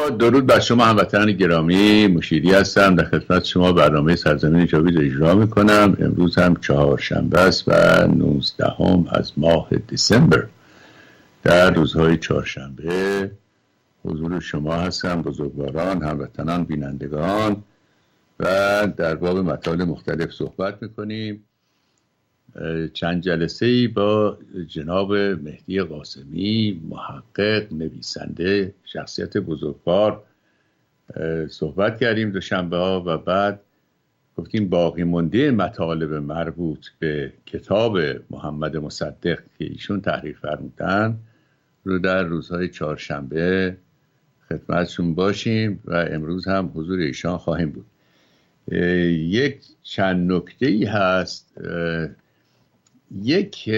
با درود بر شما هموطنان گرامی، مشیری هستم. در خدمت شما برنامه سرزمین جاوید اجرا میکنم. امروز هم چهارشنبه است و 19 از ماه دسامبر. در روزهای چهارشنبه حضور شما هستم، بزرگواران، هموطنان، بینندگان، و در باب مطالب مختلف صحبت میکنیم. چند جلسه‌ای با جناب مهدی قاسمی، محقق، نویسنده، شخصیت بزرگوار صحبت کردیم دوشنبه ها، و بعد گفتیم باقی مونده مطالب مربوط به کتاب محمد مصدق که ایشون تحریف فرمودن رو در روزهای چهارشنبه خدمتشون باشیم و امروز هم حضور ایشان خواهیم بود. یک چند نکته‌ای هست. یک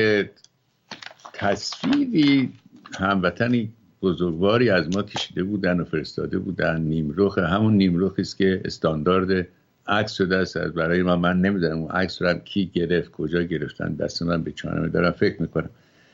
تصویری هموطنی بزرگواری از ما کشیده بودن و فرستاده بودن، نیمرخ، همون نیمرخی است که استاندارد عکس شده است برای من نمیدونم اون عکس رو هم کی گرفت، کجا گرفتن، دست من به چانه دارم فکر میکنم.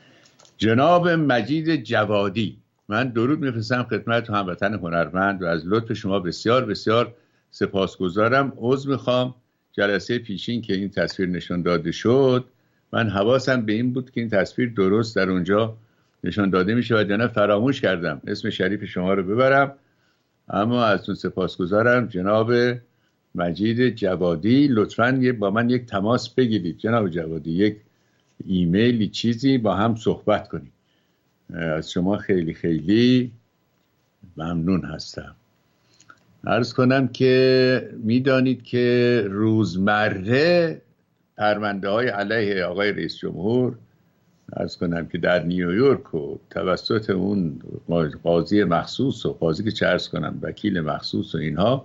جناب مجید جوادی، من درود میفرستم خدمت هموطن هنرمند و از لطف شما بسیار بسیار سپاسگزارم. عذر میخوام، جلسه پیشین که این تصویر نشان داده شد من حواسم به این بود که این تصویر درست در اونجا نشان داده میشه و جناب فراموش کردم اسم شریف شما رو ببرم، اما ازتون سپاسگزارم. جناب مجید جوادی، لطفاً با من یک تماس بگیرید جناب جوادی، یک ایمیلی چیزی با هم صحبت کنیم. از شما خیلی خیلی ممنون هستم. عرض کنم که میدانید که روزمره پرونده های علیه آقای رئیس جمهور، عرض کنم که در نیویورک و توسط اون قاضی مخصوص و قاضی که چه عرض کنم وکیل مخصوص و اینها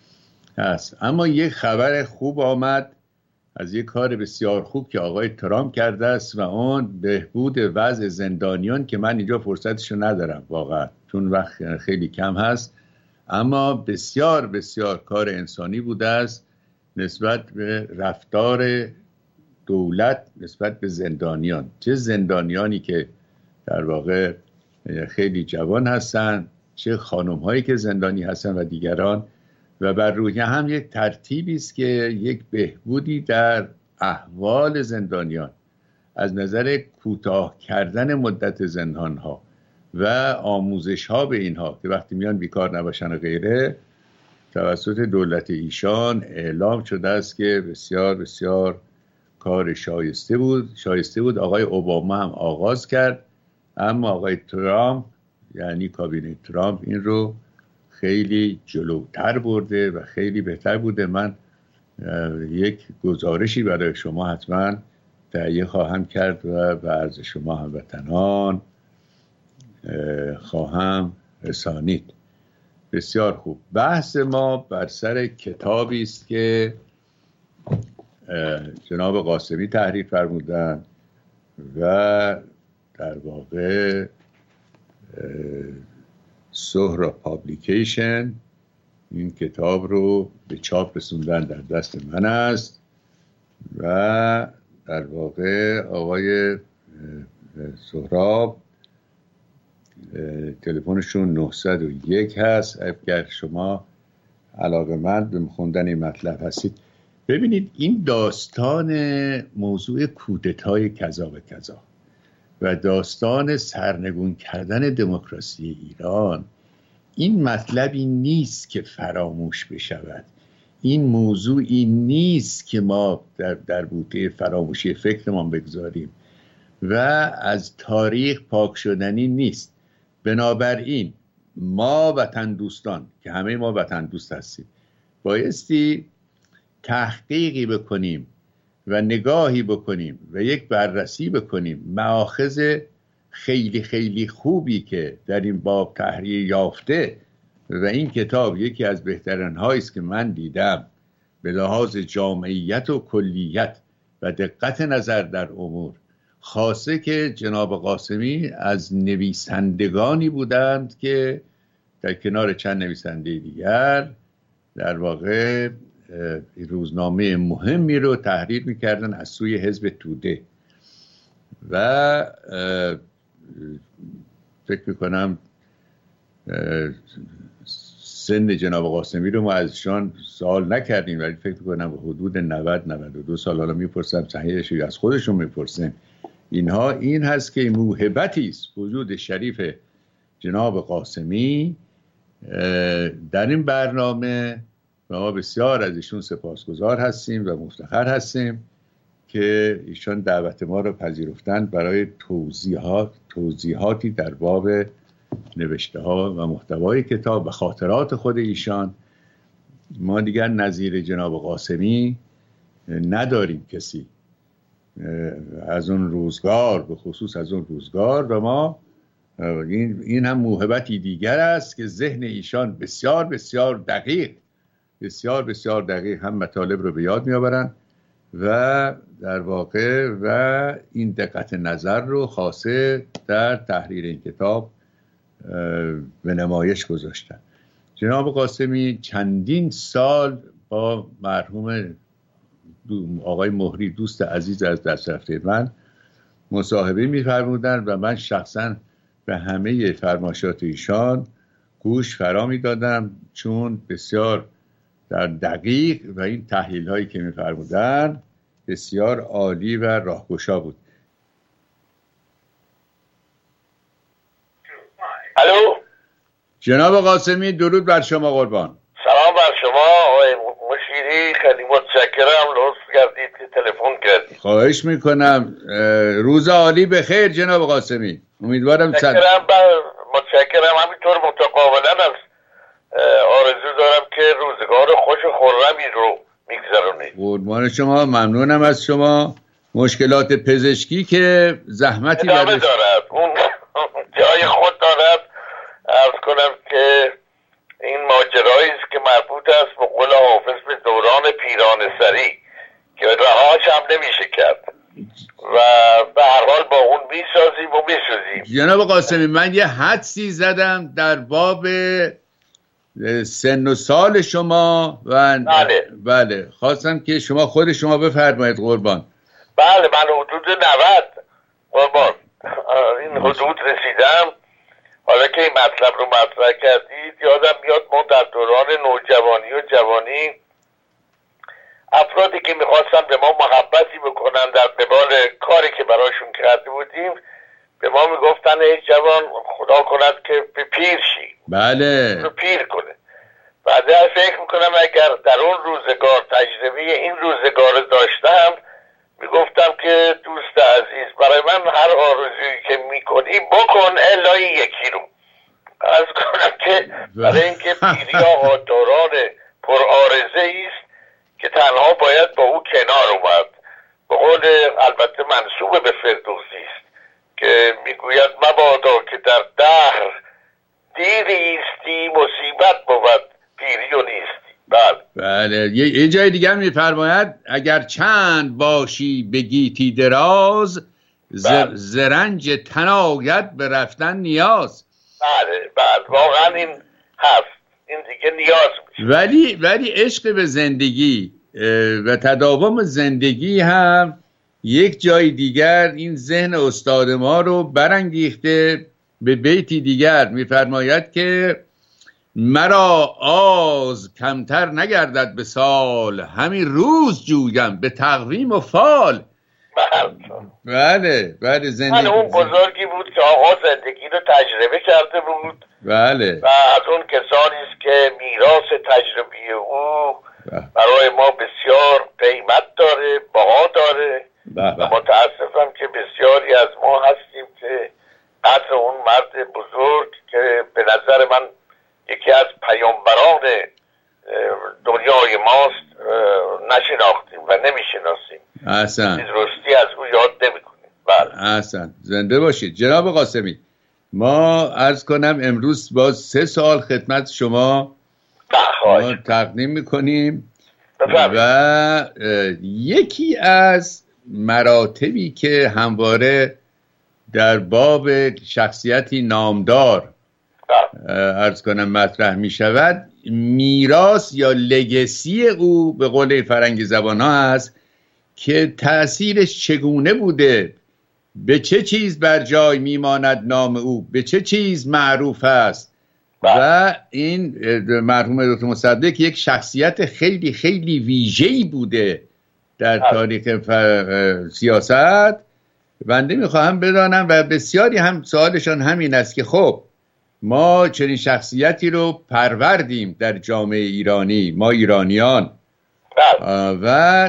هست. اما یک خبر خوب آمد از یک کار بسیار خوب که آقای ترامپ کرده است و اون بهبود وضع زندانیان که من اینجا فرصتشو ندارم واقعا چون وقت خیلی کم هست، اما بسیار بسیار کار انسانی بوده است نسبت به رفتار دولت نسبت به زندانیان، چه زندانیانی که در واقع خیلی جوان هستن، چه خانم هایی که زندانی هستن و دیگران، و بر روی هم یک ترتیبی است که یک بهبودی در احوال زندانیان از نظر کوتاه کردن مدت زندان ها و آموزش ها به اینها که وقتی میان بیکار نباشن و غیره توسط دولت ایشان اعلام شده است که بسیار بسیار کار شایسته بود. آقای اوباما هم آغاز کرد، اما آقای ترامپ یعنی کابینه ترامپ این رو خیلی جلوتر برده و خیلی بهتر بوده. من یک گزارشی برای شما حتما تهیه خواهم کرد و به عرض شما هموطنان خواهم رسانید. بسیار خوب. بحث ما بر سر کتابی است که جناب قاسمی تحریف فرمودن و در واقع سهرا پابلیکیشن این کتاب رو به چاپ رسوندن، در دست من است و در واقع آقای سهراب تلفنشون 901 هست اگر شما علاقه‌مند به خوندن این مطلب هستید. ببینید این داستان موضوع کودتای کذا و کذا و داستان سرنگون کردن دموکراسی ایران، این مطلبی نیست که فراموش بشود. این موضوعی نیست که ما در بوته فراموشی فکرمان بگذاریم و از تاریخ پاک شدنی نیست. بنابراین ما وطن دوستان که همه ما وطن دوست هستیم بایستی تحقیقی بکنیم و نگاهی بکنیم و یک بررسی بکنیم مآخذ خیلی خیلی خوبی که در این باب تحریر یافته و این کتاب یکی از بهترین هایی است که من دیدم به لحاظ جامعیت و کلیت و دقت نظر در امور، خاصه که جناب قاسمی از نویسندگانی بودند که در کنار چند نویسنده دیگر در واقع روزنامه مهمی رو تحریر میکردن از سوی حزب توده و فکر میکنم سن جناب قاسمی رو ما ازشان سوال نکردیم، ولی فکر کنم حدود 90-92 سال. حالا میپرسم صحیحش یا از خودشون میپرسیم. اینها این هست که موهبتی است وجود شریف جناب قاسمی در این برنامه و ما بسیار از ایشون سپاسگزار هستیم و مفتخر هستیم که ایشان دعوت ما رو پذیرفتند برای توضیحاتی در باب نوشته ها و محتوای کتاب و خاطرات خود ایشان. ما دیگر نظیر جناب قاسمی نداریم کسی از اون روزگار، به خصوص از اون روزگار، و ما این هم موهبتی دیگر است که ذهن ایشان بسیار بسیار دقیق هم مطالب رو به یاد میآورند و در واقع و این دقت نظر رو خاصه در تحریر این کتاب به نمایش گذاشتن. جناب قاسمی چندین سال با مرحوم آقای مهری، دوست عزیز از دست رفته من، مصاحبه می‌فرمودند و من شخصا به همه فرمایشات ایشان گوش فرا می‌دادم، چون بسیار در دقیق و این تحلیل هایی که می‌فرمودند بسیار عالی و راهگشا بود. الو جناب قاسمی، درود بر شما قربان. سلام بر شما آقای مشیری، خیلی متشکرم لطف کردید که تلفن کردید. خواهش میکنم. روز عالی بخیر جناب قاسمی. امیدوارم متشکرم همینطور متقابلا از آرزو دارم که روزگار خوش و خرمی رو میگذرونید. قربان شما، ممنونم از شما. مشکلات پزشکی که زحمتی ادامه دارد، اون جای خود دارد. عرض کنم که این ماجرایی است که مربوط است به قول حافظ به دوران پیران سری که رهاش هم نمیشه کرد و به هر حال با اون میسازیم و میسازیم. جناب قاسمی، من یه حدسی زدم در باب سن و سال شما و بله خواستم که خود شما بفرمایید قربان. بله، من حدود 90 قربان این حدود رسیدم. حالا که این مطلب رو مطرح کردید یادم میاد ما در دوران نوجوانی و جوانی افرادی که میخواستن به ما محبتی بکنن در قبال کاری که براشون کرده بودیم به ما میگفتن ای جوان خدا کند که به پیر شی. بله، رو پیر کنه. بعد فکر میکنم اگر در اون روزگار تجربه این روزگار داشتم میگفتم که دوست عزیز برای من هر آرزویی که میکنی بکن الا یکی رو. از کنم که برای اینکه پیری آقا دوران پر آرزه است که تنها باید با او کنار اومد. به قول البته منسوب به فردوسی است که میگوید مبادا که در دهر دیری استی مصیبت بود پیری و نیستی. بله یه جای دیگر میفرماید اگر چند باشی به گیتی دراز زرنج تن آید به رفتن نیاز. بله واقعا این هست، این دیگه نیاز میشه. ولی عشق به زندگی و تداوم زندگی هم یک جای دیگر این ذهن استاد ما رو برانگیخته. به بیتی دیگر میفرماید که مرا آز کمتر نگردد به سال، همین روز جویم به تقویم و فال. بله زندگی اون بزرگی بود که آقا زندگی رو تجربه کرده بود. بله و از اون کسانی است که میراث تجربی او برای ما بسیار قیمت داره، بها داره. متاسفم که بسیاری از ما هستیم که قدر اون مرد بزرگ که به نظر من یکی از پیامبران دنیای ماست نشناختیم و نمیشناسیم. احسن. درستی از او یاد نمیکنیم. بله. احسن. زنده باشید جناب قاسمی. ما عرض کنم امروز با 3 سوال خدمت شما تقدیم میکنیم و یکی از مراتبی که همواره در باب شخصیتی نامدار عرض کنم مطرح می شود میراث یا لگسی او به قول فرنگی زبان ها هست که تأثیرش چگونه بوده، به چه چیز بر جای میماند نام او، به چه چیز معروف است و این مرحوم دکتر مصدق یک شخصیت خیلی خیلی ویژه‌ای بوده در تاریخ سیاست. بنده میخواهم بدانم و بسیاری هم سوالشان همین است که خب ما چنین شخصیتی رو پروردیم در جامعه ایرانی، ما ایرانیان، و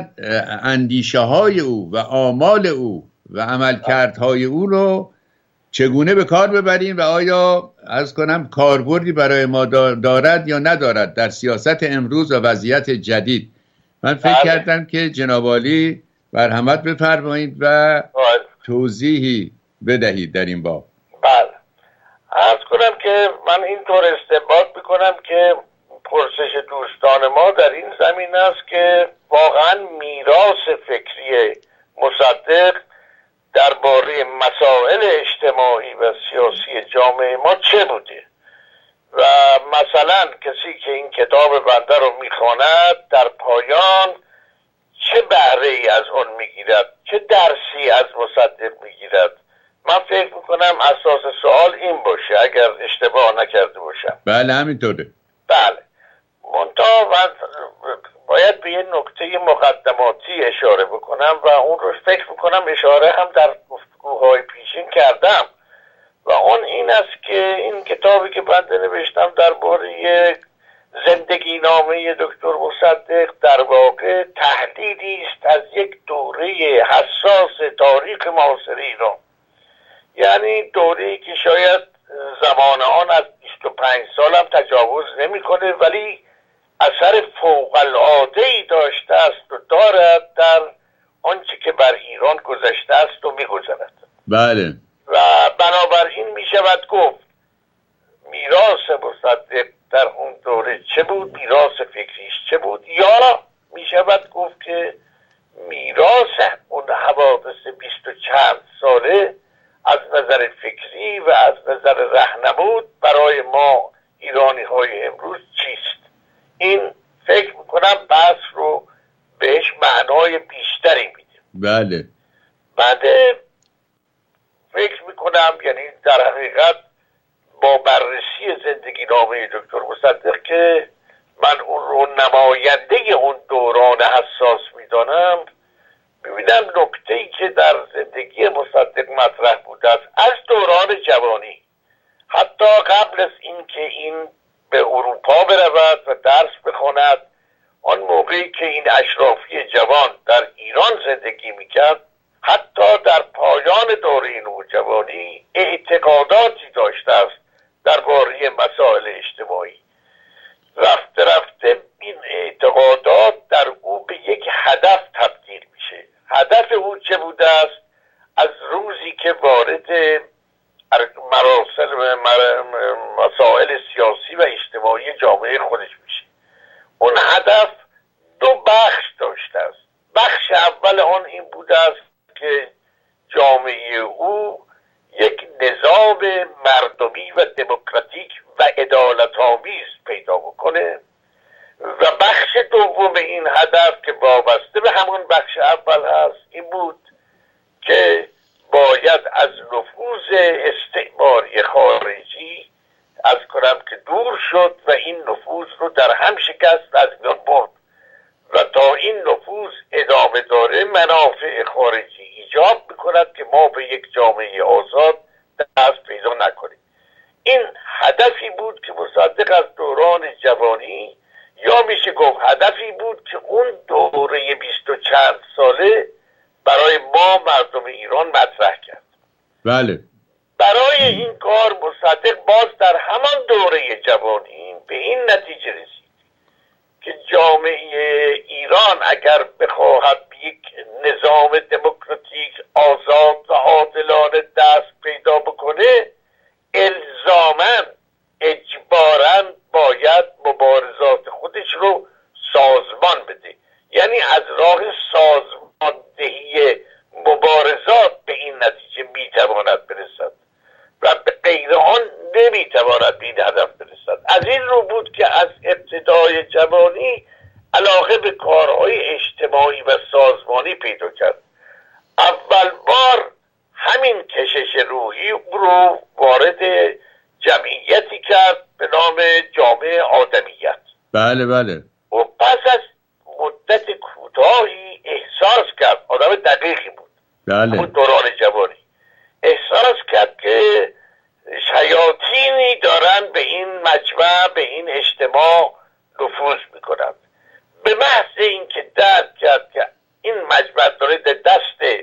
اندیشه های او و آمال او و عملکردهای او رو چگونه به کار ببریم و آیا عرض کنم کاربردی برای ما دارد یا ندارد در سیاست امروز و وضعیت جدید. من فکر کردم که جناب عالی مرحمت بفرمایید و توضیحی بدهید در این باب. بله، عرض کنم که من اینطور استنباط میکنم که پرسش دوستان ما در این زمین است که واقعا میراث فکری مصدق درباره مسائل اجتماعی و سیاسی جامعه ما چه بوده و مثلا کسی که این کتاب بنده رو میخواند در پایان چه بهره ای از اون میگیرد، چه درسی از مصدق میگیرد. من فکر میکنم اساس سوال این باشه اگر اشتباه نکرده باشم. بله همینطوره. بله، منتها من باید به یه نکته مقدماتی اشاره بکنم و اون رو فکر میکنم اشاره هم در گفتگوهای پیشین کردم و اون این است که این کتابی که بنده نوشتم درباره زندگی نامه دکتر مصدق در واقع تحلیلی است از یک دوره حساس تاریخ معاصر ایران، یعنی دوره‌ای که شاید زمان آن از 25 سال هم تجاوز نمی‌کنه ولی اثر فوق‌العاده‌ای داشته است و دارد در آنچه که بر ایران گذشته است و می‌گذرد. بله. و بنابراین می‌شود گفت میراث مصدق در اون دوره چه بود، میراث فکریش چه بود، یا می‌شود گفت که میراث اون حوادث 20 و چند ساله از نظر فکری و از نظر راهنمود برای ما ایرانی های امروز چیست. این فکر میکنم بحث رو بهش معنای بیشتری میده. بله. بعد فکر میکنم یعنی در حقیقت با بررسی زندگی نامه دکتر مصدق که من اون رو نماینده اون دوران حساس میدانم، ببینم نکته‌ای که در زندگی مصدق مطرح بوده است از دوران جوانی، حتی قبل از اینکه این به اروپا برود و درس بخواند، آن موقعی که این اشرافی جوان در ایران زندگی میکرد، حتی در پایان دوره نوجوانی اعتقاداتی داشته است درباره مسائل اجتماعی. رفته رفته این اعتقادات در او به یک هدف تبدیل میشه. هدف او چه بوده است؟ از روزی که وارد مسائل سیاسی و اجتماعی جامعه خودش میشه، اون هدف دو بخش داشته است. بخش اول آن این بوده است که جامعه او یک نظام مردمی و دموکراتیک و عدالت‌آمیز پیدا بکنه و بخش دوم این هدف که وابسته به همون بخش اول هست این بود که باید از نفوذ استعماری خارجی از کنم که دور شد و این نفوذ رو در هم شکست از میان برد و تا این نفوذ ادامه داره منافع خارجی ایجاب میکند که ما به یک جامعه آزاد دست پیدا نکنیم. این هدفی بود که مصدق از دوران جوانی یا میشه گفت هدفی بود که اون دوره 20 و چند ساله برای ما مردم ایران مطرح کرد. بله. برای این کار مصدق باز در همان دوره جوانی به این نتیجه رسید که جامعه ایران اگر بخواهد به یک نظام دموکراتیک آزاد و عادلانه دست پیدا بکنه، الزاماً اجباراً باید مبارزات خودش رو سازمان بده. یعنی از راه سازماندهی مبارزات به این نتیجه میتواند برسد و به غیر آن نمیتواند به این هدف برسد. از این رو بود که از ابتدای جوانی علاقه به کارهای اجتماعی و سازمانی پیدا کرد. اول بار همین کشش روحی رو وارد جمعیتی کرد به نام جامعه آدمیت. بله بله. و پس از مدت کوتاهی احساس کرد، آدم دقیقی بود، بله. اون دوران جوانی، احساس کرد که شیاطینی دارن به این مجمع، به این اجتماع نفوذ میکنند. به محض اینکه درک کرد که این مجمع داره در دست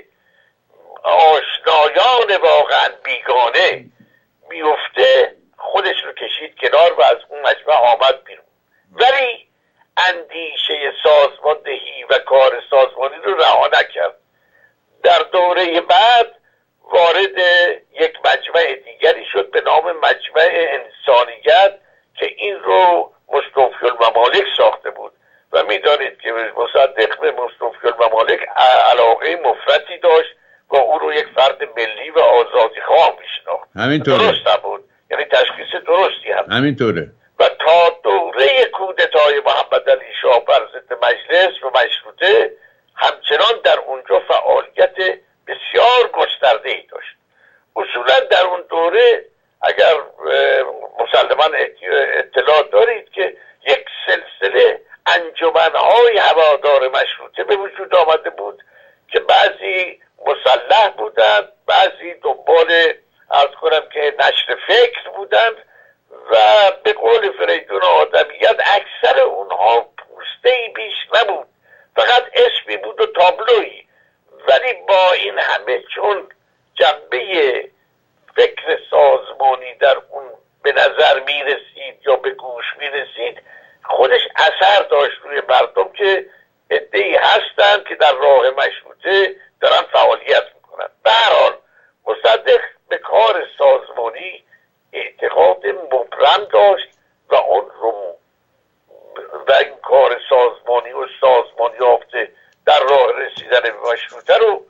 آشنایان واقعا بیگانه میفته، خودش رو کشید کنار و از اون مجمع آمد بیرون. ولی اندیشه سازماندهی و کار سازمانی رو رها نکرد. در دوره بعد وارد یک مجمع دیگری شد به نام مجمع انسانیت که این رو مصطفی الممالک ساخته بود و میدانید که مصدق به مصطفی الممالک علاقه مفرطی داشت و او رو یک فرد ملی و آزادی خواه میشناخت. همینطوره. درست بود، یعنی تشخیص درستی هم همینطوره. و تا دوره کودتای محمد علی شاه بر ضد مجلس و مشروطه همچنان در اونجا فعالیت بسیار گسترده‌ای داشت. اصولا در اون دوره اگر مسلماً اطلاع دارید که یک سلسله انجمن‌های هوادار مشروطه به وجود آمده بود که بعضی مسلح بودند، بعضی دنبال عرض کنم که نشر فکر بودند و به قول فریدون آدمیت اکثر اونها پوسته‌ای بیش نبود، فقط اسمی بود و تابلویی. ولی با این همه چون جنبه فکر سازمانی در اون به نظر میرسید یا به گوش میرسید، خودش اثر داشت روی مردم که عده‌ای هستند که در راه مشروطه دارن فعالیت میکنن. به هر حال مصدق به کار سازمانی اعتقاد مبرم داشت و اون رو و این کار سازمانی و سازمان یافته در راه رسیدن به مشروطه رو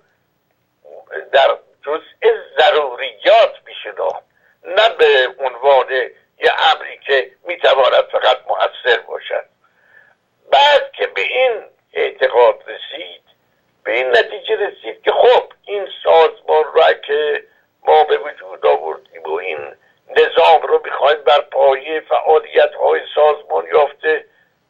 در جزء ضروریات میشناخت، نه به عنوان یه امری که میتواند فقط مؤثر باشد. بعد که به این اعتقاد رسید، به این نتیجه رسید که خب این سازمان را که ما به وجود آوردیم و این نظام رو میخوایم بر پایه فعالیت های سازمان یافته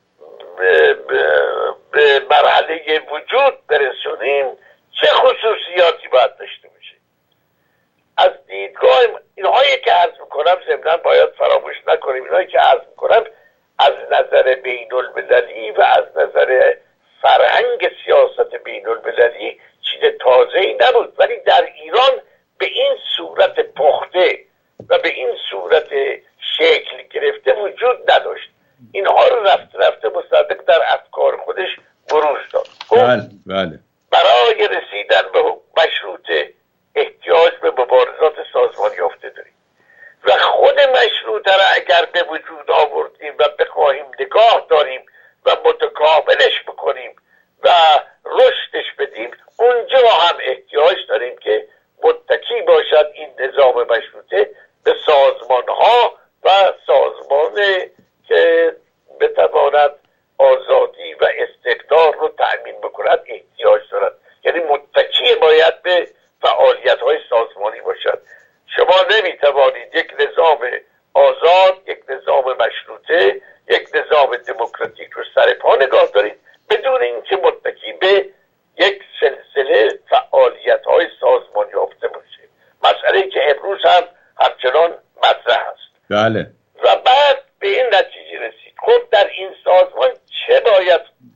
به مرحله وجود برسونیم، چه خصوصیاتی باید داشته باشه. از دیدگاه اینهایی که عرض میکنم ضمناً باید فراموش نکنیم، اینهایی که عرض میکنم از نظر بین المللی و از نظر فرهنگ سیاست بین المللی چیز تازه‌ای نبود، ولی در ایران به این صورت پخته و به این صورت شکل گرفته وجود نداشت. اینها رو رفته رفته مصدق در افکار خودش بروز داد. بله. برای رسیدن به مشروطه احتیاج به مبارزات سازمانی یافته داریم و خود مشروطه را اگر به وجود آوردیم و بخواهیم نگاه داریم و متکاملش بکنیم و رشدش بدیم، اونجا هم احتیاج داریم که متکی باشد این نظام مشروطه به سازمان ها و سازمان که بتواند آزادی و استقلال رو تأمین بکند احتیاج دارد. یعنی متکی باید به فعالیت های سازمانی باشد. شما نمیتوانید یک نظام آزاد، یک نظام مشروطه، یک نظام دموکراتیک رو سر پا نگاه دارید بدون اینکه متکی به یک سلسله فعالیت های سازمانی یافته باشه. مسئله که امروز هم همچنان مطرح است. بله. و بعد به این نتیجه رسید خب در این سازمان چه باید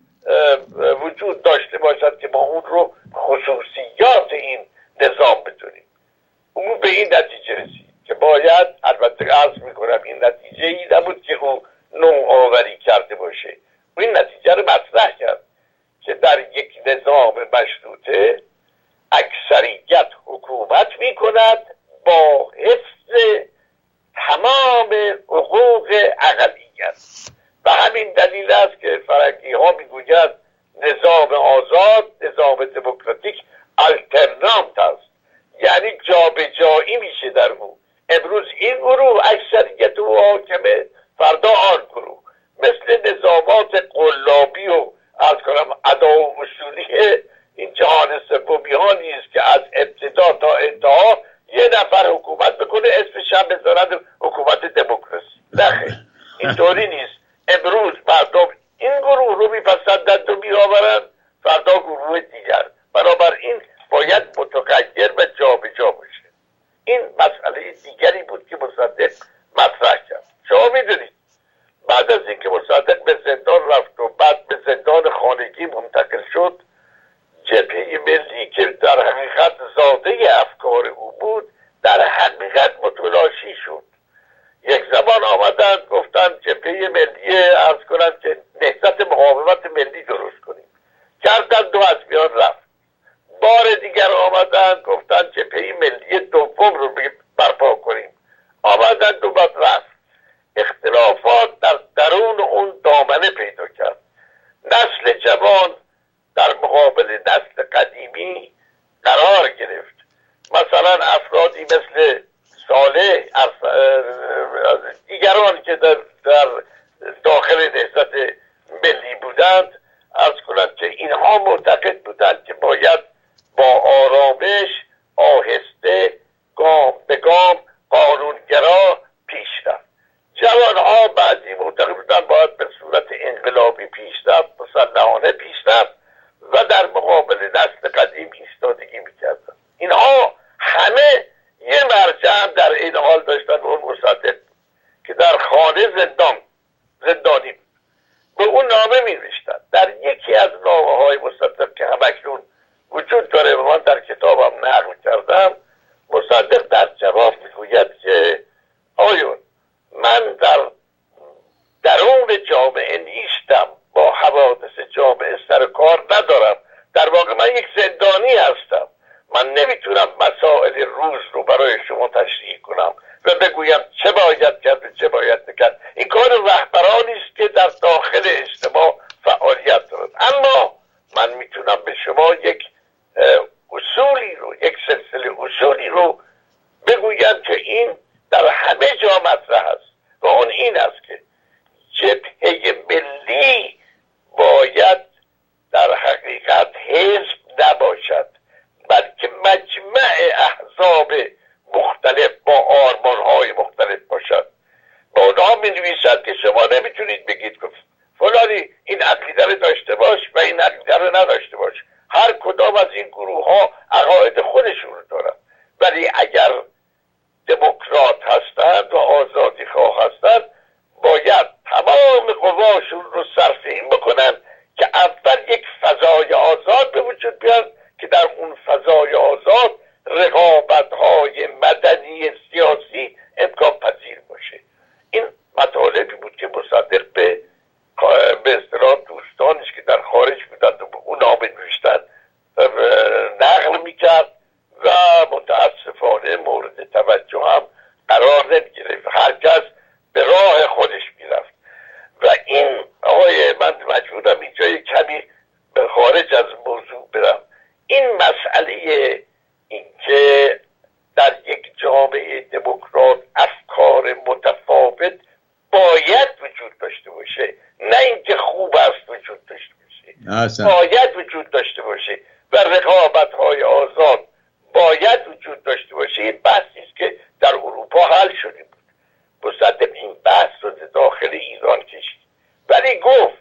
وجود داشته باشد که ما اون رو خصوصیات این نظام بدونیم. اون به این نتیجه رسید که باید، البته عرض میکنم این نتیجه ای نبود که او نوآوری کرده باشه، و این نتیجه رو مطرح کرد که در یک نظام مشروطه اکثریت حکومت میکند با حفظ تمام حقوق اقلیت. و همین دلیل است که فرنگی ها میگویند نظام آزاد، نظام دموکراتیک آلترنانت است، یعنی جابجایی میشه در او. امروز این گروه اکثریت او حاکمه، فردا آن گروه، مثل نظامات قلابی و از کنم ادا و اصولی این جهان سومی ها نیست که از ابتدا تا انتها یه کاری نیست. امروز مردم این گروه رو میپسندند و میآورند، فردا گروه دیگر. بنابراین باید متغیر و جابجا باشه. این مسئله دیگری بود که مصدق مطرح کرد. شما میدونید بعد از اینکه مصدق به زندان رفت و بعد به زندان خانگی منتقل شد، جبهه ملی که در حقیقت زاده افکار او بود در حقیقت متلاشی شد. یک زمان آمدند گفتند جبهه ملی عرض کنند که نهضت مقاومت ملی درست کنیم، کردند و از میان رفت. بار دیگر آمدند گفتند جبهه ملی دوم رو برپا کنیم، آمدند و بعد رفت. اختلافات در درون اون دامنه پیدا کرد. نسل جوان در مقابل نسل قدیمی قرار گرفت. مثلا افرادی مثل صالح، دیگران که در داخل نهضت ملی بودند، عرض کنند که اینها معتقد بودند که باید با آرامش، آهسته، گام به گام قانونگرا پیش رفت. جوانها بعضی معتقد بودند باید به صورت انقلابی پیش رفت، مسلحانه پیش رفت و در مقابل نسل قدیم ایستادگی میکردند. اینها همه یه مرجع در این حال داشتن، اون مصدق که در خانه زندانی بود. به اون نامه می‌نوشتند. در یکی از نامه‌های مصدق که همکنون وجود داره و من در کتابم نقل کردم، مصدق در جواب میگوید که آیون من در درون جامعه نیستم، با حوادث جامعه سر کار ندارم، در واقع من یک زندانی هستم. من نمیتونم مسائل روز رو برای شما تشریح کنم و بگویم چه باید کرد و چه باید نکرد. این کار رهبرانی است که در داخل اجتماع فعالیت دارند. اما من میتونم به شما یک اصولی رو، یک سلسله اصولی رو بگویم که این در همه جا مطرح است و اون این است که جبهه ملی باید در حقیقت حزب نباشد، بلکه مجمع احزاب مختلف با آرمان‌های مختلف باشد. با اونها می‌نویسند که شما نمیتونید بگید که فلانی این عقیده رو داشته باش و این عقیده رو نداشته باش. هر کدام از این گروه‌ها عقاید خودشون رو دارن، ولی اگر دموکرات هستند و آزادی خواه هستند باید تمام قواشون رو صرف این بکنن که اول یک فضای آزاد به وجود بیاد که در اون فضای آزاد رقابت‌های مدنی سیاسی امکان پذیر باشه. این مطالبی بود که مصدق به اصطلاح دوستانش که در خارج بودند و به اون نامه نوشتند نقل میکرد و متاسفانه مورد توجه هم قرار نمیگرفت. هر کس به راه خودش میرفت و این آقای من مجبورم اینجا کمی به خارج از موضوع برم. این مسئله این که در یک جامعه دموکرات افکار متفاوت باید وجود داشته باشه، نه اینکه خوب است وجود داشته باشه، باید وجود داشته باشه و رقابت‌های آزاد باید وجود داشته باشه. این بحثی است که در اروپا حل شده بود. مصدق این بحث رو داخل ایران کشید، ولی گفت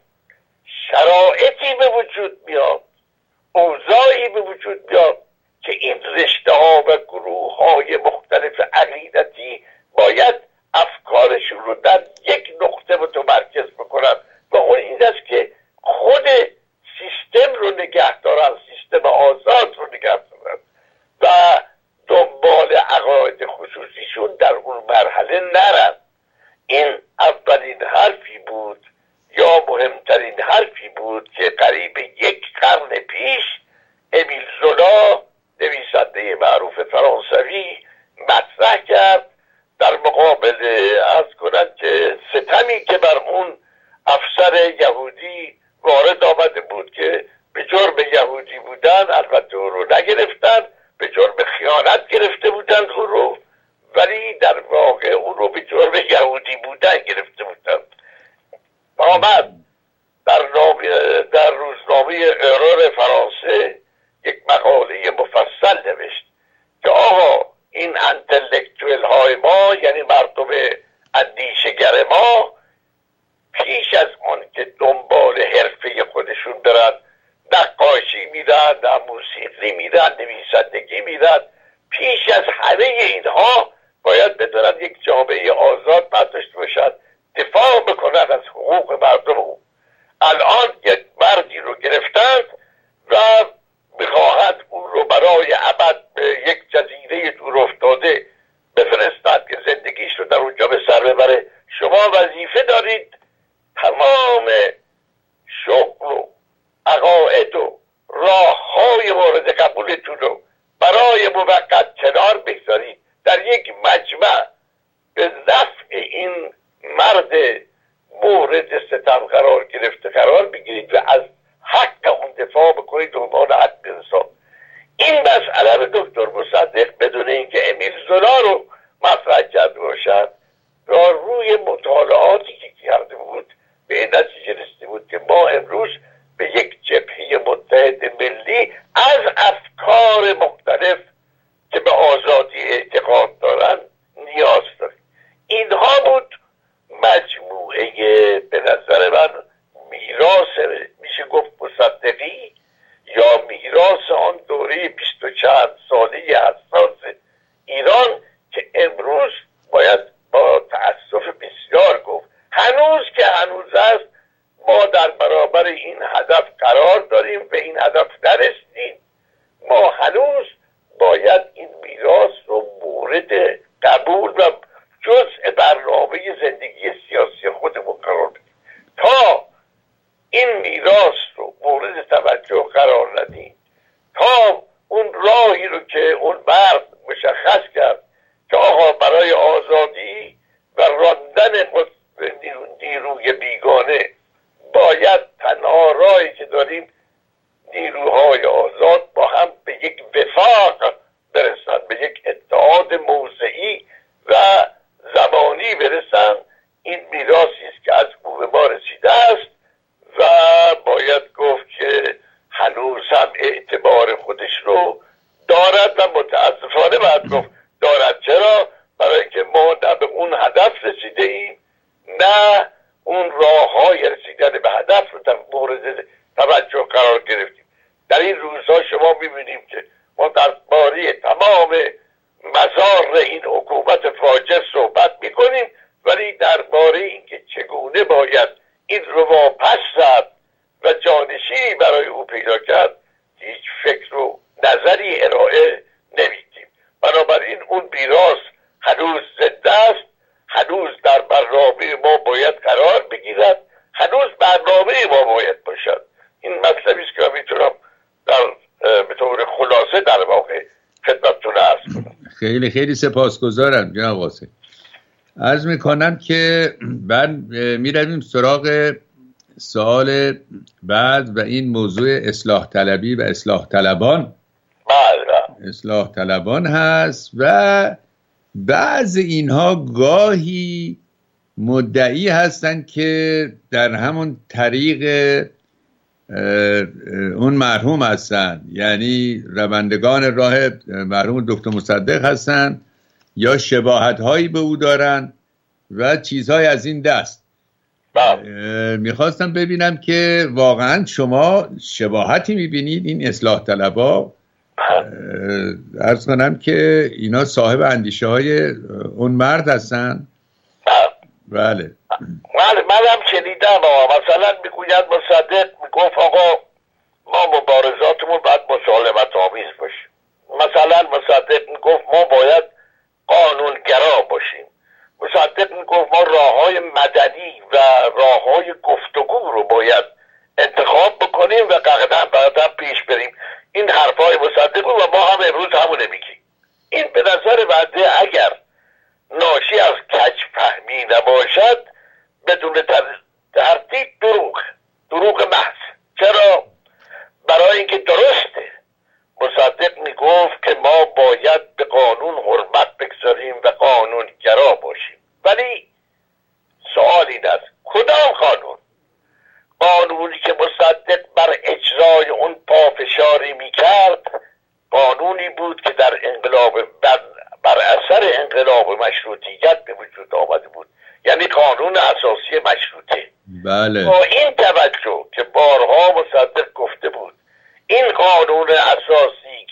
شرایطی به وجود میاد، اوضاعی به وجود میاد که این رشته ها و گروه های مختلف عقیدتی باید افکارشون رو در یک نقطه متمرکز بکنن و اون این است که خود سیستم رو نگه دارن، سیستم آزاد رو نگه دارن و دنبال عقاید خصوصیشون در اون مرحله نرن. این اولین حرفی بود یا مهمترین حرفی بود که قریب یک قرن پیش امیل زولا، نویسنده معروف فرانسوی، مطرح کرد در مقابل عرض کنند که ستمی که بر اون افسر یهودی وارد آمده بود که به جرم یهودی بودن، البته او رو نگرفتن، به جرم خیانت گرفته بودند او رو، ولی در واقع او رو به جرم یهودی بودن گرفته بودند. آمد در روزنامه ارور فرانسه یک مقاله مفصل نوشت که آقا این انتلکتوئل های ما، یعنی مردم اندیشگر ما، نقلی میرن، نویسندگی میرن. پیش از همه اینها باید بدونن یک جامعه آزاد باید داشته باشن، دفاع بکنن از حقوق مردم او. الان یک مردی رو گرفتند و میخواهند او رو برای ابد به یک جزیره دور افتاده بفرستند که زندگیش رو در اونجا به سر ببره. شما وظیفه دارید تمام شغل و عقاید و راههای مورد قبولتون رو برای موقت کنار بگذارید، در یک مجمع به نفع این مرد مورد ستم قرار گرفته قرار بگیرید و از حق اون دفاع بکنید و عنوان حق انسان. این مسئله رو دکتر مصدق بدون اینکه امیل زولا رو مطرح کرده باشد و روی مطالعاتی که کرده بود به این نتیجه رسیده بود که ما امروز به یک جبهه متحد ملی از افکار مختلف که به آزادی اعتقاد دارن نیاز داریم. اینها بود مجموعه به نظر من میراث میشه گفت مصدقی یا میراث آن دوره 20 و چند ساله حساس ایران که امروز باید با تأسف بسیار گفت هنوز که هنوز است ما در برابر این هدف قرار داریم و این هدف نرسیدیم. ما هنوز باید این میراث رو مورد قبول و جزء برنامه زندگی سیاسی خودمون قرار بدیم. تا این میراث رو مورد توجه قرار ندیم، تا اون راهی رو که اون مرد مشخص کرد که آقا برای آزادی و راندن نیروی بیگانه باید تنها راهی که داریم نیروهای آزاد با هم به یک وفاق برسن، به یک اتحاد موضعی و زمانی برسن. این میراثی است که از او به ما رسیده است و باید گفت که هنوز هم اعتبار خودش رو دارد و متاسفانه باید گفت دارد. چرا؟ برای اینکه ما نه به اون هدف رسیده ایم نه اون راه های رسیدن به هدف رو مورد توجه قرار گرفتیم. در این روزها شما میبینیم که ما درباره تمام مزار این حکومت فاجر صحبت میکنیم، ولی درباره اینکه چگونه باید این رو واپس زد و جانشینی برای او پیدا کرد هیچ فکر و نظری ارائه نمیدیم. بنابراین اون میراث هنوز زنده است، هنوز در برنامه ما باید قرار بگیرد، هنوز برنامه ما باید باشد. این مطلبی است که میتونم به طور خلاصه در واقع خدمتتون عرض کنم. خیلی خیلی سپاسگزارم جناب قاسم. عرض میکنم که من میرویم سراغ سوال بعد و این موضوع اصلاح طلبی و اصلاح طلبان. بله. اصلاح طلبان هست و بعض اینها گاهی مدعی هستند که در همون طریق اون مرحوم هستند، یعنی روندگان راه مرحوم دکتر مصدق هستند یا شباهت هایی به او دارن و چیزهای از این دست. میخواستم ببینم که واقعا شما شباهتی میبینید این اصلاح طلبا؟ عرض کنم که اینا صاحب اندیشه های اون مرد هستن؟ بله. منم شنیدم مثلا میگوید مصدق میگفت آقا ما مبارزاتمون باید مسالمت آمیز باشه. مثلا مصدق میگفت ما باید قانونگرا باشیم. مصدق میگفت ما راههای مدنی و راههای گفتگو رو باید انتخاب بکنیم و بعدا پیش بریم. این حرفای مصدق و ما هم امروز همونه میگیم. این به نظر بنده اگر ناشی از کج فهمی نباشد بدون تردید دروغ محض. چرا؟ برای اینکه درسته مصدق میگفت که ما باید به قانون حرمت بگذاریم و قانونگرا باشیم، ولی سوال این است کدام قانون؟ قانونی که مصدق بر اجرای اون پافشاری میکرد قانونی بود که در انقلاب بر اثر انقلاب مشروطیت به وجود آمده بود، یعنی قانون اساسی مشروطه. بله. با این توجه که بارها مصدق گفته بود این قانون اساسی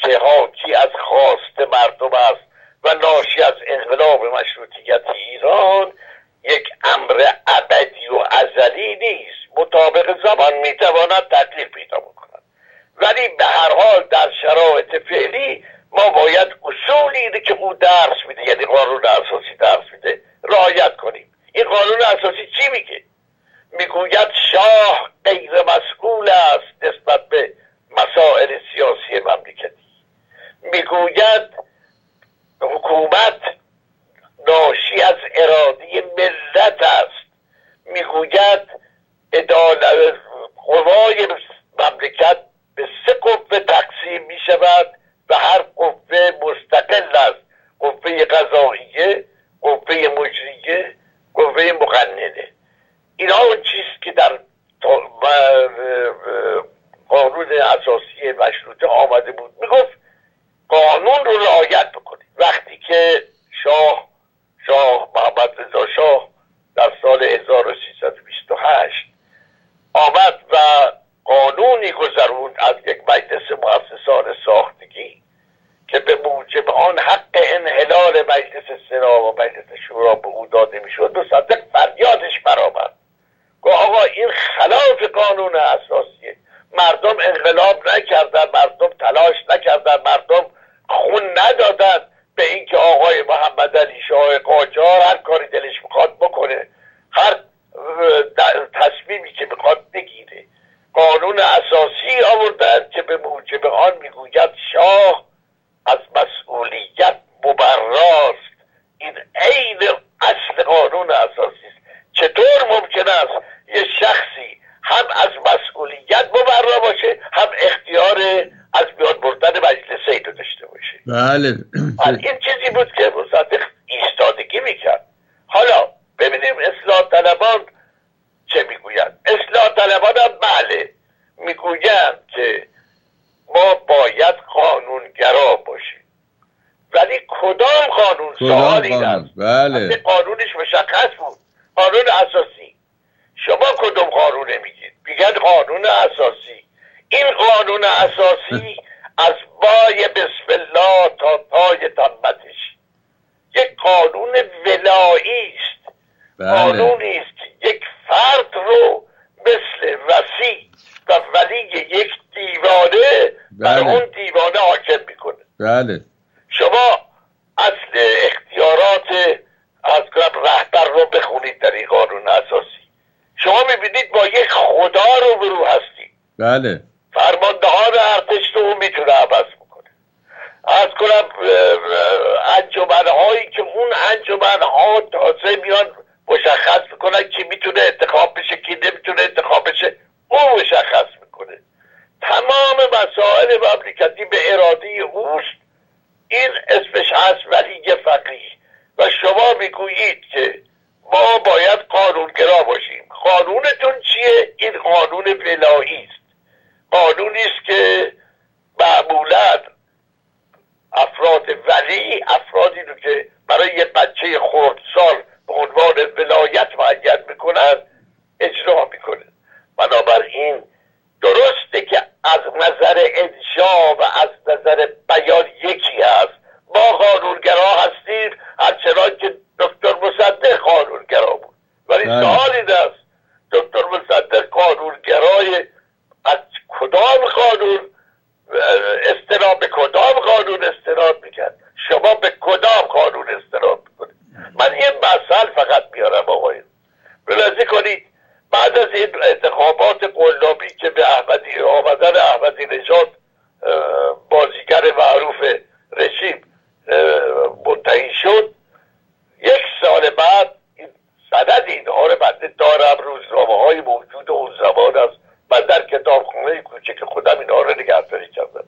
میتواند تغییر پیدا بکنند. ولی به هر حال در شرایط فعلی ما باید اصولی که او درس میده، یعنی قانون اساسی درس میده، رعایت کنیم. این قانون اساسی چی میگه؟ میگوید شاه غیر مسئول است نسبت به مسائل سیاسی مملکتی. میگوید حکومت ناشی از اراده ملت است. میگوید عدالت قوای مملکت به 3 قوه تقسیم میشود و هر قوه مستقل است: قوه قضاییه، قوه مجریه، قوه مقننه. اینا اون چیست که در قانون اساسی مشروطه آمده بود. میگفت قانون رو رعایت بکنید. وقتی که شاه محمد رضا شاه در سال 1328 آمد و قانونی گذروند از یک مجلس مؤسسان ساختگی که به موجب آن حق انحلال مجلس سنا و مجلس شورا به او داده میشد، مصدق فریادش برآمد. گفت آقا این خلاف قانون اساسیه. مردم انقلاب نکردن، مردم تلاش نکردن، مردم خون ندادن به اینکه آقای محمد علی شاه قاجار هر کاری دلش میخواد بکنه، هر تصمیمی که میخواد بگیره. قانون اساسی آوردن که به موجب آن میگوید شاه از مسئولیت مبراست. این عین اصل قانون اساسی است. چطور ممکن است یه شخصی هم از مسئولیت مبرا باشه، هم اختیار از میان بردن مجلس رو داشته باشه؟ بله. این چیزی بود که مصدق ایستادگی میکرد. حالا ببینیم اصلاح طلبان چه میگویند. اصلاح طلبان هم بله میگویند که ما باید قانونگرا باشیم. ولی کدام قانون؟ سوال این است. بله. قانونش مشخص بود، قانون اساسی. شما کدوم قانونه میگید؟ میگن قانون اساسی. این قانون اساسی از بای بسم الله تا پای تمتش یک قانون ولایی است. بله. قانونی است که یک فرد رو مثل وصی و ولی یک دیوانه بر اون دیوانه حاکم میکنه. بله. شما اصل اختیارات از رهبر رو بخونید در این قانون اساسی، شما میبینید با یک خدا رو برو هستی. بله. فرماندهان ارتش رو میتونه عوض بکنه. از کنم انجمنهایی که اون انجمنها تازه میان مشخص میکنن که میتونه انتخاب بشه کی نمیتونه انتخاب بشه، اون مشخص میکنه. تمام مسائل مملکتی به اراده اوست. این اسمش هست ولی فقیه. و شما میگویید که ما باید قانونگرا باشیم. قانونتون چیه؟ این قانون ولایی است. قانونی است که معمولا افراد ولی افرادی رو که برای یه بچه خردسال به عنوان ولایت معین میکنن اجرا میکنه. بنابراین درسته که از نظر انشا و از نظر بیان یکی هست. ما قانونگرا هستیم همچنان که دکتر مصدق قانونگرا بود. ولی سوال این است دکتر مصدق قانونگرای از کدام قانون استناد به کدام قانون استناد میکرد؟ شما به کدام قانون استناد میکنید؟ من یه مسئله فقط میارم آقایون. ملاحظه کنید بعد از این انتخابات قلابی که به آمدن احمدی نژاد بازیگر معروف رژیم منتهی شد، 1 سال بعد این سند اینها رو من دارم، روزنامه های موجود اون زمان است. من در کتابخانه کوچک خودم اینها رو نگهداری کردم.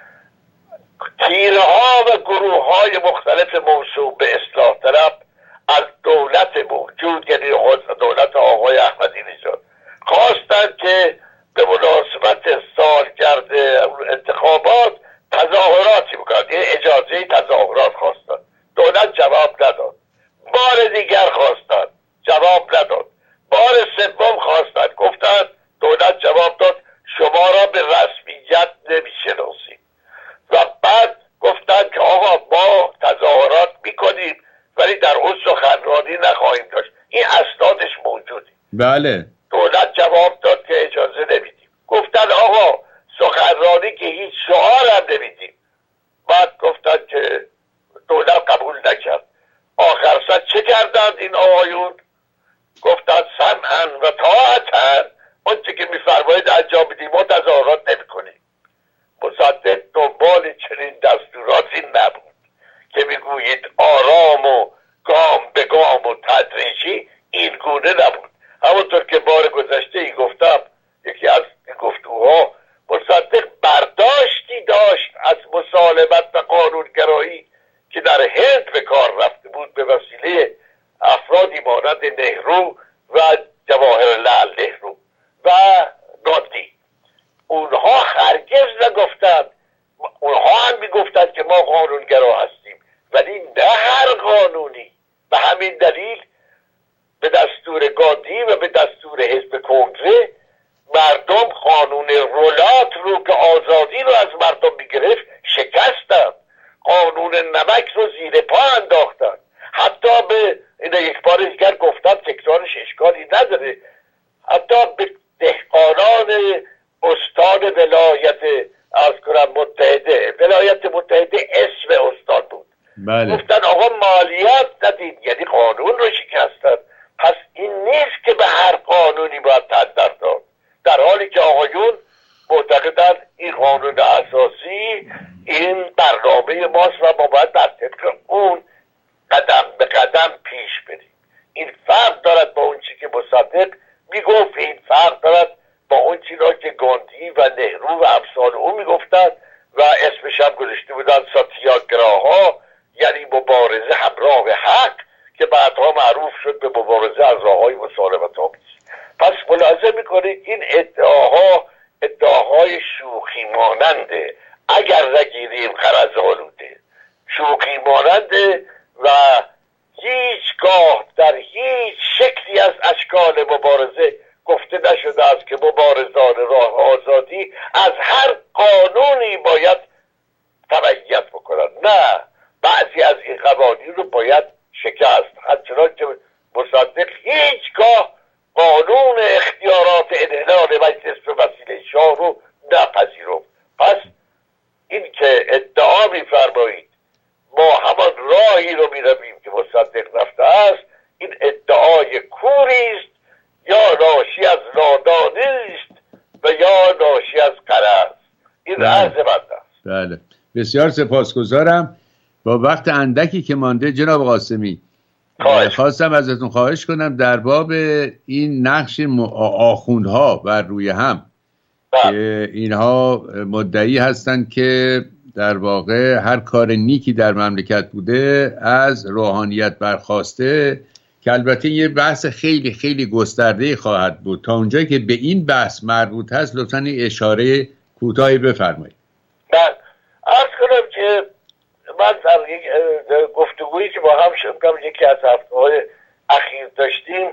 تیرها و گروه های مختلف موسوم به اصلاح طلب از دولت موجود، یعنی دولت آقای احمدی نژاد، خواستند که به مناسبت سالگرد انتخابات تظاهراتی بکنند. یه اجازه تظاهرات خواستند، دولت جواب نداد. بار دیگر خواستند، جواب نداد. بار سوم خواستند، گفتند دولت جواب داد شما را به رسمیت نمیشناسیم. و بعد گفتند که آقا ما تظاهرات میکنیم ولی در اون سخنرانی نخواهیم داشت. این اسنادش موجوده. بله. دولت جواب داد که اجازه نمیدیم. گفتن آقا سخنرانی که هیچ شعار هم نمیدیم. بعد گفتن که دولت قبول نکرد. آخر سر چه کردند این آقایون؟ گفتن سمعا و طاعتا، آنچه که میفرمایید انجام بدیم و تظاهرات نمیکنیم. مصدق دنبال چنین دستوراتی نبود که میگویید آرام و گام به گام و تدریجی، این گونه نبود. همونطور که بار گذشته ای گفتم، یکی از گفتگوها، مصدق برداشتی داشت از مسالمت و قانونگرایی که در هند به کار رفته بود به وسیله افرادی مانند نهرو و جواهرلال نهرو و گاندی. اونها هرگز نگفتند، اونها هم میگفتند که ما قانونگرا هستیم، ولی نه هر قانونی. به همین دلیل به دستور گاندی و به دستور حزب کنگره مردم قانون رولات رو که آزادی رو از مردم میگرفت شکستند، قانون نمک رو زیر پا انداختند. حتی به این یک بار دیگر گفتم، تکرارش اشکالی نداره، حتی به دهقانان استان ولایت متحده اسم استان بود. بله. گفتن آقا مالیات ندید، یعنی قانون رو شکستن. پس این نیست که به هر قانونی باید تندر داد، در حالی که آقایون معتقدن این قانون اساسی این برنامه ماست و ما باید بر طبق اون قدم به قدم پیش بریم. این فرق دارد با اون چی که مصدق میگفت، این فرق دارد با اون چیزا که گاندی و نهرو و امثال اون میگفتند و اسمش هم گذاشته بودن ساتیاگراها، یعنی مبارزه همراه حق، که بعدها معروف شد به مبارزه از راههای مسالمت آمیز. پس ملاحظه میکنید این ادعاهای شوخی ماننده، اگر نگیریم غرض آلوده، شوخی ماننده و هیچگاه در هیچ شکلی از اشکال مبارزه گفته نشده است که مبارزان راه آزادی از هر قانونی باید تبعیت بکنند. نه، بعضی از این قوانین رو باید شکست، همچنان که مصدق هیچگاه قانون اختیارات انحلال مجلس به وسیله شاه رو نپذیرفت. پس این که ادعا می‌فرمایید ما همان راهی رو می‌رویم که مصدق رفته است، این ادعای کوری است، یا ناشی از نادانی است و یا ناشی از غرض. این عرض بنده است. بله، بسیار سپاسگزارم. با وقت اندکی که مانده جناب قاسمی، خواستم ازتون خواهش کنم در باب این نقش آخوندها بر روی هم که اینها مدعی هستند که در واقع هر کار نیکی در مملکت بوده از روحانیت برخواسته، که البته یه بحث خیلی خیلی گسترده خواهد بود. تا اونجایی که به این بحث مربوط هست لطفاً اشاره کوتاهی بفرمایید. من عرض کنم که من در یک گفتگویی که با هم شدم یکی از هفته‌های اخیر داشتیم،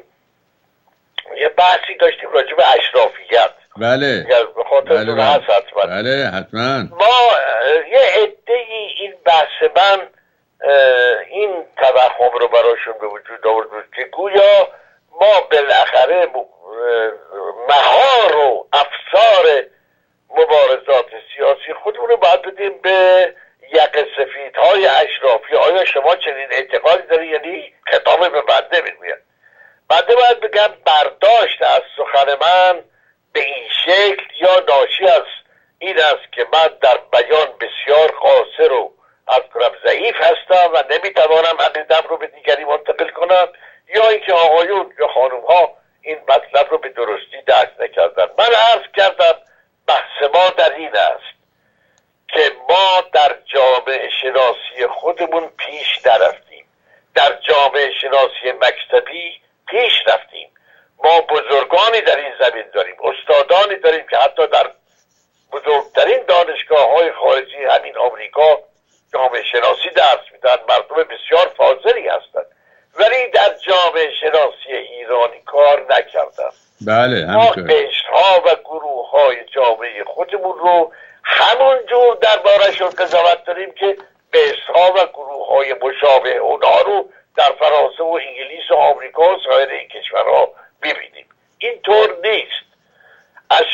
یه بحثی داشتیم راجع به اشرافیت. بله. به خاطر هست حتما. بله حتما. ما یه عده‌ای این بحث من این توهم رو براشون به وجود آورد که گویا ما بالاخره مهار و افسار مبارزات سیاسی خودمون رو باید بدیم به یقه سفیدهای اشرافی. آیا شما چنین اعتقادی داری؟ یعنی خطاب به بنده میگوید. بنده باید بگم برداشت از سخن من به این شکل یا ناشی از این است که من در بیان بسیار قاصر و از کنم ضعیف هستم و نمیتوانم عقیدم رو به دیگری منتقل کنم، یا اینکه آقایون یا خانوم ها این مطلب رو به درستی درک نکردن. من عرض کردم بحث ما در این است که ما در جامعه شناسی خودمون پیش نرفتیم، در جامعه شناسی مکتبی پیش رفتیم. ما بزرگانی در این زمین داریم، استادانی داریم که حتی در بزرگترین دانشگاه های خارجی همین آمریکا جامعه شناسی درس میدن، مردم بسیار فاضلی هستند، ولی در جامعه شناسی ایرانی کار نکردن. بله، ما قشرها و گروه های جامعه خودمون رو همون جور درباره‌شون قضاوت داریم که قشرها و گروه های مشابه اونها رو در فرانسه و انگلیس و آمریکا و سایر این کشورها ببینیم. این طور نیست. از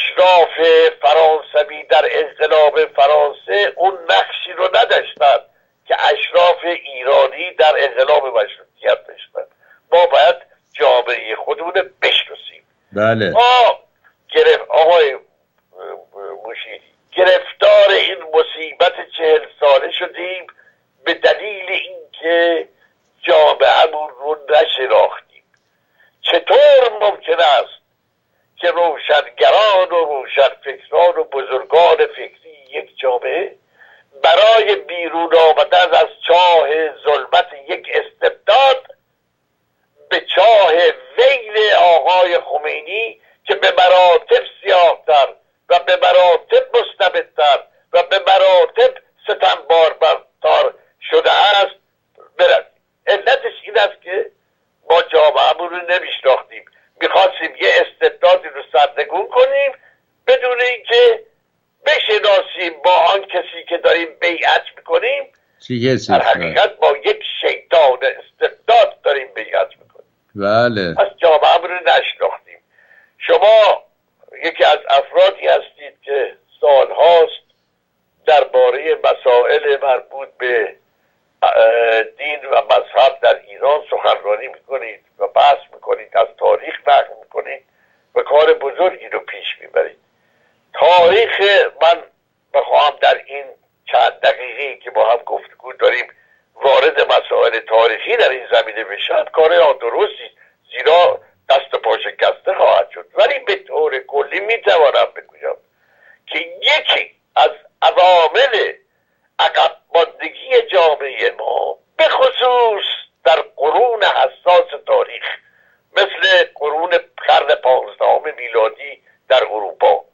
فرانسوی در انقلاب فرانسه اون نقشی رو نداشتن که اشراف ایرانی در انقلاب مشروطیت داشتن. ما باید جامعه خودمون بشناسیم. بله. ما آقای مشیری گرفتار این مصیبت 40 ساله شدیم به دلیل اینکه جامعه‌مون رو نشناختیم. چطور ممکن است که روشنگران و روشنفکران و بزرگان فکری یک جامعه برای بیرون آمدن از چاه ظلمت یک استبداد به چاه ویل آقای خمینی که به مراتب سیاه‌تر و به مراتب مستبدتر و به مراتب ستمبارتر شده است برد؟ علتش این است که ما جامعه‌مون رو نمیشناختیم. میخواستیم یه استبدادی رو سرنگون کنیم بدون اینکه بشناسیم با آن کسی که داریم بیعت میکنیم در حقیقت با یک شیطان استبداد داریم بیعت میکنیم. بله. پس جامعه‌مون رو نشناختیم. شما یکی از افرادی هستید که سالهاست درباره مسائل مربوط به دین و مذهب در ایران سخنرانی میکنید و بحث میکنید، از تاریخ نقل میکنید و کار بزرگی رو پیش میبرید. تاریخ من بخواهم در این چند دقیقه‌ای که با هم گفتگو داریم وارد مسائل تاریخی در این زمینه بشم کار نادرستی، زیرا دست و پا شکسته خواهد شد. ولی به طور کلی میتوانم بگویم که یکی از عوامل عقب ماندگی جامعه ما به خصوص در قرون حساس تاریخ مثل قرون قرن 15 میلادی در اروپا،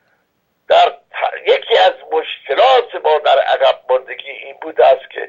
یکی از مشکلات ما در عقب ماندگی این بوده است که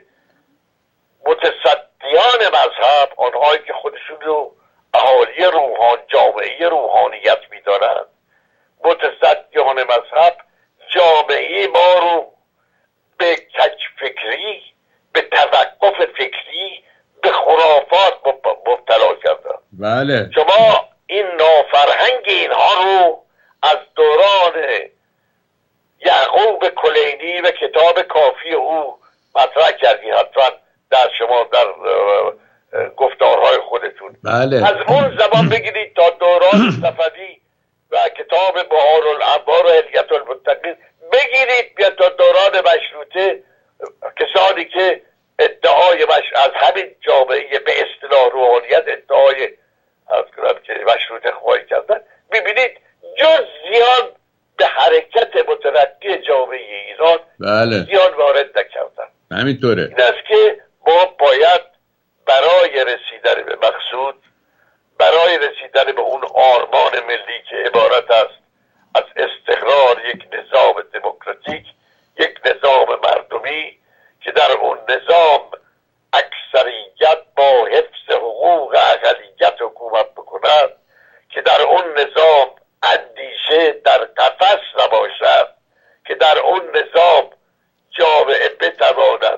متصدیان مذهب، آنهایی که خودشون رو اهالی جامعه روحانیت می‌دانند، متصدیان مذهب جامعه ما رو به کج فکری، به توقف فکری، به خرافات مبتلا کردن. بله. شما این نافرهنگ اینها رو از دوران یعقوب کلینی و کتاب کافی او مطرح کردی، حتما در شما در گفتارهای خودتون. بله. از اون زمان بگیرید تا دوران صفوی و کتاب بهار الانوار و هدیة المتقین بگیرید بیا تا دوران مشروطه، کسانی که ادعای از همین جامعه به اصطلاح روحانیت ادعای مشروطه خواهی کردن، ببینید جز زیان به حرکت مترقی جامعه ایران بله. زیان وارد نکردن. همینطوره. این است که ما باید برای رسیدن به مقصود، برای رسیدن به اون آرمان ملی که عبارت است از استقرار یک نظام دموکراتیک، یک نظام مردمی که در اون نظام اکثریت با حفظ حقوق اقلیت حکومت بکند، که در اون نظام اندیشه در قفس نباشد، که در اون نظام جامعه بتواند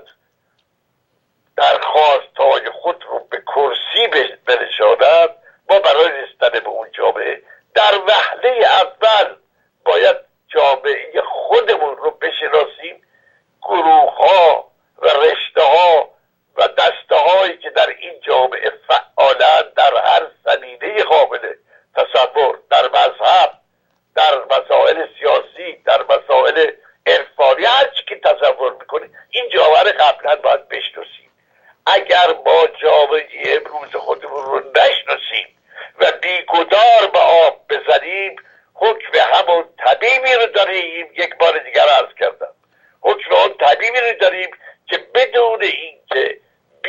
درخواستهای خود رو به کرسی برساند. ما برای رسیدن به اون جامعه در وهله اول باید جامعه خودمون رو بشناسیم، گروه ها و رشته ها و دسته هایی که در این جامعه فعالند در هر زمینه قابل تصور، در مذهب، در مسائل سیاسی، در مسائل عرفانی، هر چی که تصور میکنید این جامعه رو قبلا باید بشناسیم. اگر ما جامعه امروز خودمون رو نشناسیم و بیگدار به آب بزنیم، حکم همون طبیبی رو داریم، یک بار دیگر عرض کردم، حکم اون طبیبی رو داریم که بدون اینکه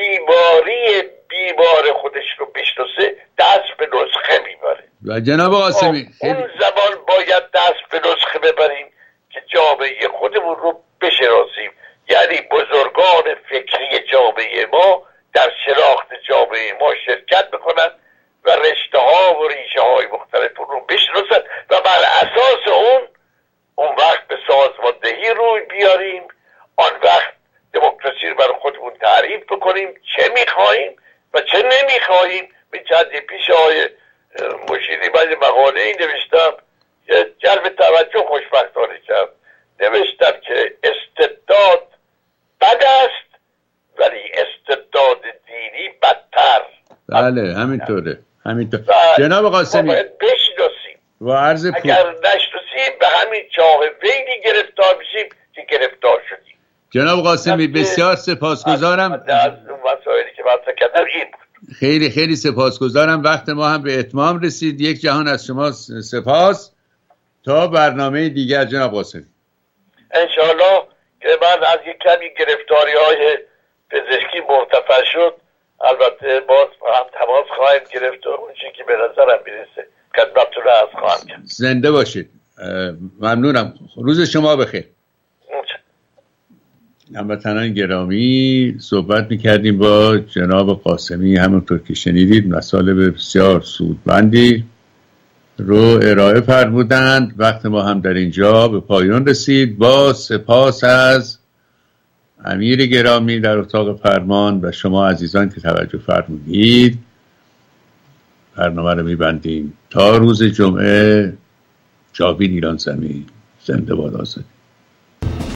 بیمار خودش رو بشناسه دست به نسخه میبره. و جناب قاسمی اون زمان باید دست به نسخه ببریم که جامعه خودمون رو بشناسیم، یعنی بزرگان فکری جامعه ما در شناخت جامعه ما شرکت بکنن و رشته ها و ریشه های مختلف رو بشناسن و بر اساس اون وقت به سازماندهی روی بیاریم. آن وقت دموکراسی رو برای خودمون تعریف بکنیم، چه میخواییم و چه نمیخواییم. به چندی پیش های مشیری من مقاله ای نوشتم جلب توجه خوشبختانه کرد. نوشتن که استبداد بد است ولی استبداد دینی بدتر. بله همینطوره. جناب قاسمی بشناسیم و عرض اگر نشناسیم به همین چاه ویلی گرفتار میشیم که گرفتار شدیم. جناب قاسمی بسیار سپاسگزارم از اون مسائلی که من کردم این بود. خیلی خیلی سپاسگزارم. وقت ما هم به اتمام رسید. یک جهان از شما سپاس. تا برنامه دیگر جناب قاسمی. انشاءالله که من از یک کمی گرفتاری های پزشکی مرتفع شد البته باز هم تماس خواهیم گرفت و اون چی که به نظرم میرسه خدمتتون رو عرض خواهم کرد. زنده باشید. ممنونم. روز شما بخیر. هموطنان گرامی، صحبت میکردیم با جناب قاسمی. همونطور که شنیدید مطالب بسیار سودمندی رو ارائه فرمودند. وقت ما هم در اینجا به پایان رسید. با سپاس از امیر گرامی در اتاق فرمان و شما عزیزان که توجه فرمودید، برنامه رو میبندیم تا روز جمعه. جاوید ایران زمین. زنده باد آزادی.